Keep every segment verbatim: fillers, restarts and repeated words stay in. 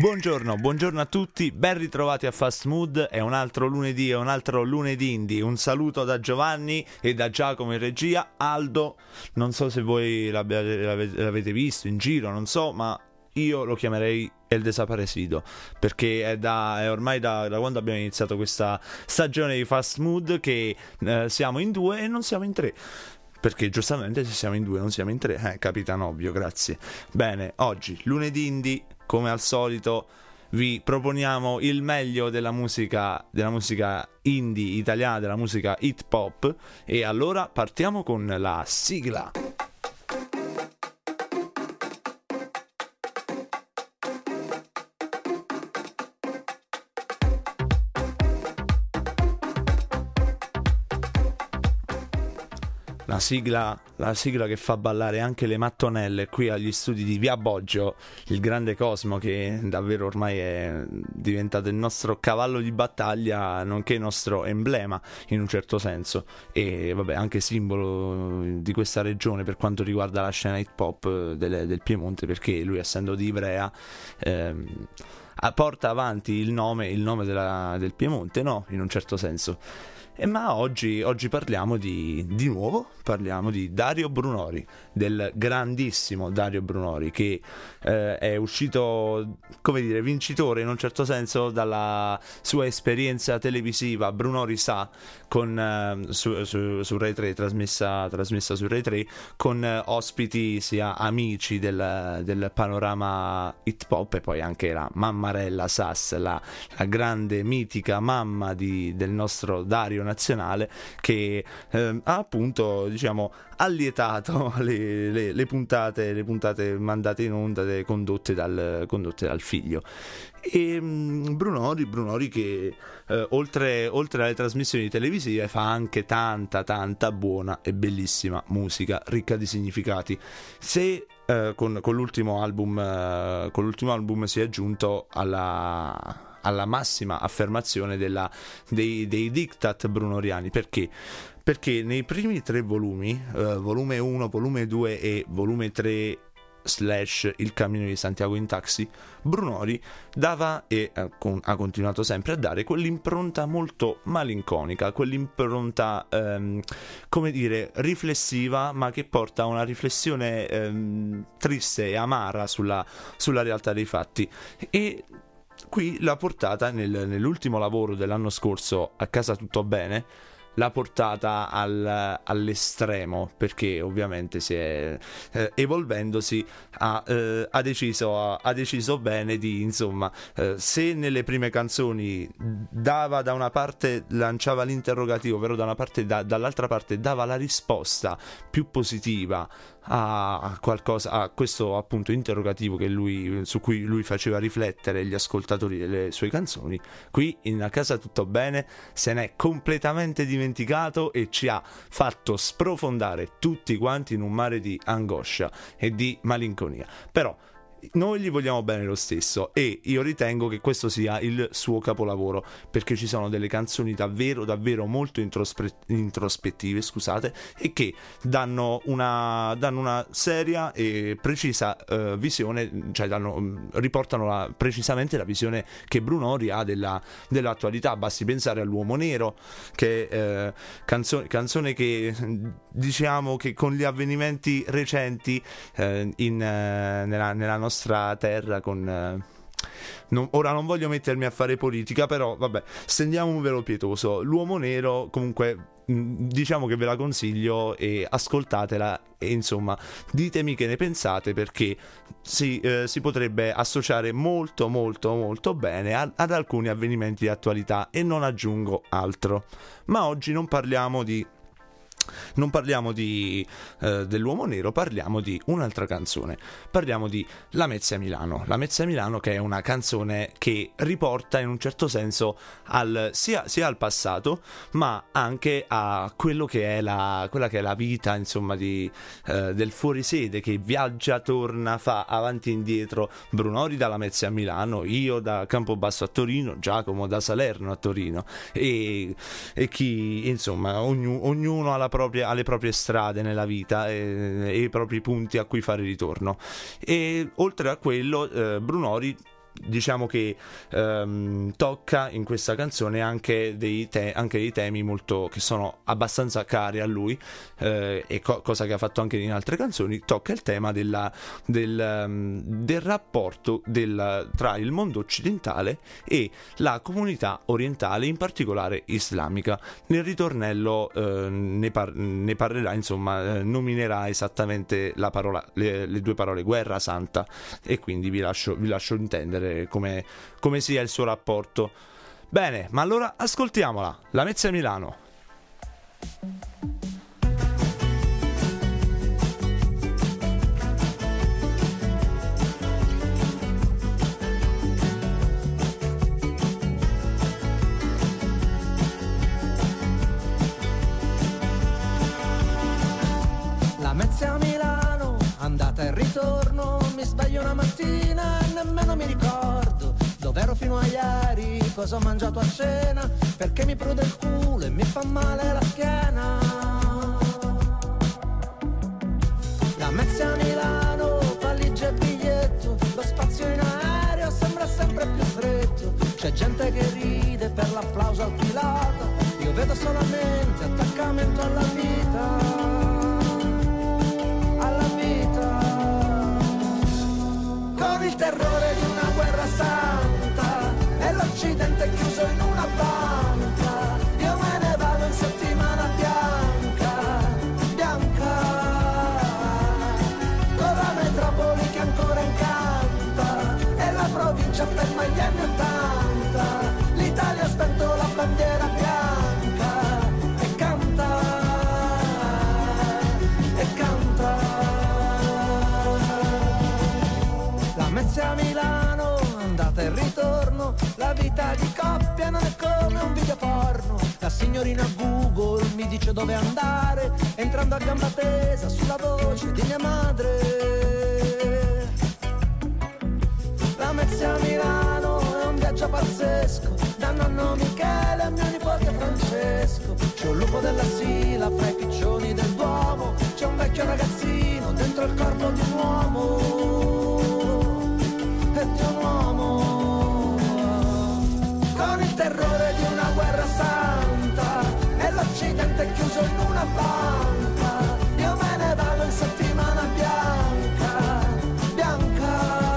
Buongiorno, buongiorno a tutti, ben ritrovati a Fast Mood, è un altro lunedì, è un altro lunedì indie. Un saluto da Giovanni e da Giacomo in regia. Aldo, non so se voi l'abbiate, l'avete, l'avete visto in giro, non so, ma io lo chiamerei El Desaparecido, perché è, da, è ormai da, da quando abbiamo iniziato questa stagione di Fast Mood che eh, siamo in due e non siamo in tre. Perché giustamente se siamo in due non siamo in tre, eh, capitano ovvio, grazie. Bene, oggi, lunedì indie, come al solito, vi proponiamo il meglio della musica, della musica indie italiana, della musica hip hop, e allora partiamo con la sigla. La sigla, la sigla che fa ballare anche le mattonelle qui agli studi di Via Boggio, il grande Cosmo, che davvero ormai è diventato il nostro cavallo di battaglia, nonché il nostro emblema in un certo senso, e vabbè anche simbolo di questa regione per quanto riguarda la scena hip hop del, del Piemonte, perché lui, essendo di Ivrea, ehm, porta avanti il nome, il nome della, del Piemonte, no? In un certo senso. E ma oggi, oggi parliamo di, di nuovo, parliamo di Dario Brunori, del grandissimo Dario Brunori, che eh, è uscito, come dire, vincitore in un certo senso dalla sua esperienza televisiva Brunori Sa, con, eh, su, su, su Rai tre, trasmessa, trasmessa su Rai tre, con eh, ospiti sia amici del, del panorama hip hop, e poi anche la Mammarella Sass, la, la grande mitica mamma di, del nostro Dario nazionale, che eh, ha appunto, diciamo, allietato le, le, le puntate le puntate mandate in onda, de, condotte dal condotte dal figlio. E um, Brunori Brunori che eh, oltre, oltre alle trasmissioni televisive fa anche tanta tanta buona e bellissima musica ricca di significati. Se eh, con, con l'ultimo album eh, con l'ultimo album si è giunto alla alla massima affermazione della, dei, dei diktat brunoriani. Perché? Perché nei primi tre volumi, eh, volume uno, volume due e volume tre slash Il cammino di Santiago in taxi, Brunori dava e eh, con, ha continuato sempre a dare quell'impronta molto malinconica, quell'impronta ehm, come dire riflessiva, ma che porta a una riflessione ehm, triste e amara sulla, sulla realtà dei fatti. E qui l'ha portata nel, nell'ultimo lavoro dell'anno scorso, A casa tutto bene, l'ha portata al, all'estremo, perché ovviamente si è eh, evolvendosi ha, eh, ha, deciso, ha, ha deciso bene di, insomma, eh, se nelle prime canzoni dava da una parte, lanciava l'interrogativo, però da una parte, da, dall'altra parte dava la risposta più positiva a, a qualcosa, a questo appunto interrogativo che lui, su cui lui faceva riflettere gli ascoltatori delle sue canzoni, qui in A casa tutto bene se n'è completamente dimenticato e ci ha fatto sprofondare tutti quanti in un mare di angoscia e di malinconia. Però noi gli vogliamo bene lo stesso, e io ritengo che questo sia il suo capolavoro, perché ci sono delle canzoni davvero davvero molto introspe- introspettive, scusate, e che danno una, danno una seria e precisa uh, visione, cioè danno, riportano la, precisamente la visione che Brunori ha della, dell'attualità. Basti pensare all'Uomo Nero, che eh, canzone, canzone che diciamo che con gli avvenimenti recenti eh, in, eh, nella, nella nostra nostra terra, con eh, non, ora non voglio mettermi a fare politica, però vabbè, stendiamo un velo pietoso. L'Uomo Nero comunque mh, diciamo che ve la consiglio e ascoltatela, e insomma ditemi che ne pensate, perché si, eh, si potrebbe associare molto molto molto bene a, ad alcuni avvenimenti di attualità, e non aggiungo altro. Ma oggi non parliamo di Non parliamo di eh, dell'Uomo Nero, parliamo di un'altra canzone. Parliamo di Lamezia Milano. Lamezia Milano, che è una canzone che riporta in un certo senso al, sia, sia al passato, ma anche a quello che è la, quella che è la vita, insomma, di, eh, del fuorisede che viaggia, torna, fa avanti e indietro. Brunori da Lamezia a Milano, io da Campobasso a Torino, Giacomo da Salerno a Torino, e, e chi, insomma, ognu, ognuno ha la propria, alle proprie strade nella vita e, e i propri punti a cui fare ritorno. E oltre a quello, eh, Brunori diciamo che ehm, tocca in questa canzone anche dei, te- anche dei temi molto che sono abbastanza cari a lui, eh, e co- cosa che ha fatto anche in altre canzoni. Tocca il tema della, del, um, del rapporto del, tra il mondo occidentale e la comunità orientale, in particolare islamica. Nel ritornello eh, ne, par- ne parlerà, insomma, eh, nominerà esattamente la parola, le, le due parole guerra santa, e quindi vi lascio, vi lascio intendere come, come sia il suo rapporto. Bene, ma allora ascoltiamola, Lamezia Milano. Lamezia Milano, andata e ritorno, mi sbaglio una mattina e nemmeno mi ricordo dov'ero fino a ieri, cosa ho mangiato a cena, perché mi prude il culo e mi fa male la schiena. Lamezia Milano, valigia e biglietto, lo spazio in aereo sembra sempre più stretto, c'è gente che ride per l'applauso al pilota, io vedo solamente attaccamento alla vita. Con il terrore di una guerra santa e l'Occidente chiuso in una banca, io me ne vado in settimana bianca, bianca, con la metropoli che ancora incanta e la provincia ferma agli anni ottanta, l'Italia ha spento la bandiera bianca e canta, e canta. Lamezia Milano, andata e ritorno, la vita di coppia non è come un video porno, la signorina Google mi dice dove andare, entrando a gamba tesa sulla voce di mia madre. Lamezia Milano è un viaggio pazzesco, da nonno Michele a mio nipote Francesco, c'è un lupo della Sila fra i piccioni del Duomo, c'è un vecchio ragazzino dentro il corpo di un uomo, e di un uomo, con il terrore di una guerra santa e l'Occidente chiuso in una banca, io me ne vado in settimana bianca, bianca,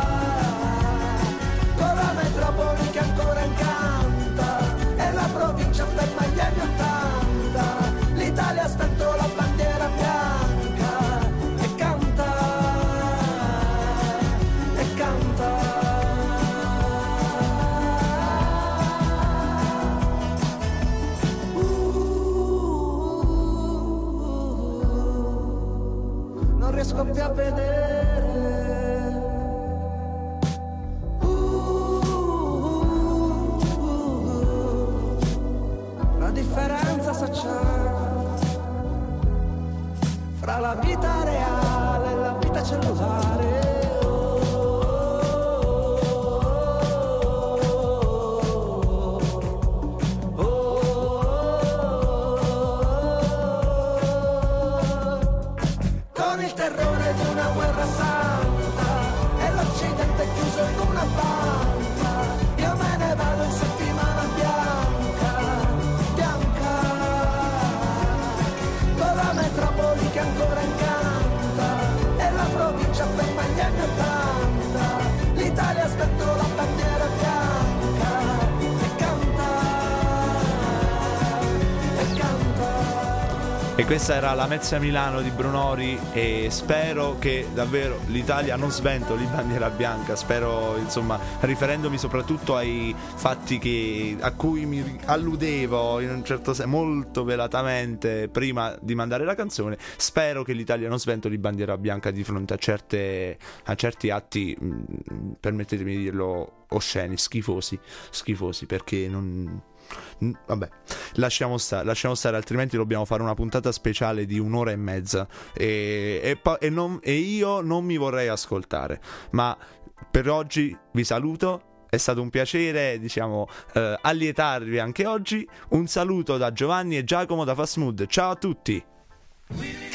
con la metropoli che ancora incanta e la provincia ferma agli anni ottanta, l'Italia ha spento la bandiera bianca e canta, e canta. Non riesco più a vedere la differenza sociale fra la vita reale e la vita cellulare. E questa era Lamezia Milano di Brunori, e spero che davvero l'Italia non sventoli bandiera bianca. Spero, insomma, riferendomi soprattutto ai fatti che, a cui mi alludevo in un certo senso molto velatamente prima di mandare la canzone, spero che l'Italia non sventoli bandiera bianca di fronte a certe a certi atti, mh, permettetemi di dirlo, osceni, schifosi, schifosi, perché non... Vabbè, lasciamo stare, lasciamo stare, altrimenti dobbiamo fare una puntata speciale di un'ora e mezza e, e, e, non, e io non mi vorrei ascoltare. Ma per oggi vi saluto, è stato un piacere, diciamo, eh, allietarvi anche oggi. Un saluto da Giovanni e Giacomo da Fast Mood. Ciao a tutti.